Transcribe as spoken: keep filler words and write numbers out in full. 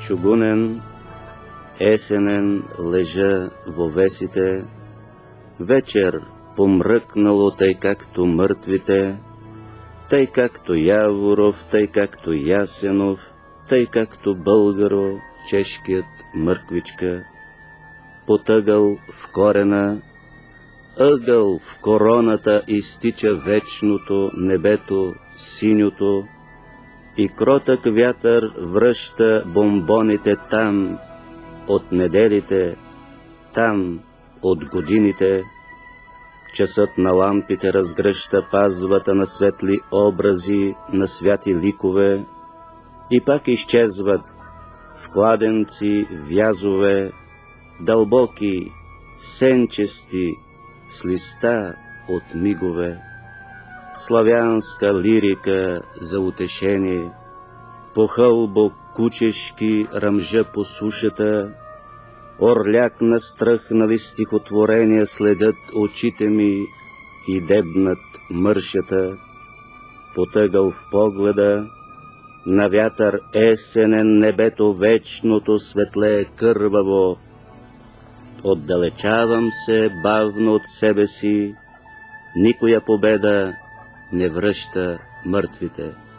чугунен, есенен лежа во весите, вечер помръкнало тъй както мъртвите, тъй както Яворов, тъй както Ясенов, тъй както Българо, чешкият Мърквичка, потъгъл в корена, ъгъл в короната изтича вечното, небето, синьото, и кротък вятър връща бомбоните там, от неделите, там, от годините. Часът на лампите разгръща пазвата на светли образи, на святи ликове, и пак изчезват в кладенци, вязове, дълбоки, сенчести, с листа от мигове. Славянска лирика за утешение, по хълбо кучешки ръмжа по сушата, орляк на стръхнали стихотворения следят очите ми и дебнат мършата. Потъгъл в погледа, на вятър есенен небето вечното светлее кърваво. Отдалечавам се бавно от себе си, никоя победа не връща мъртвите.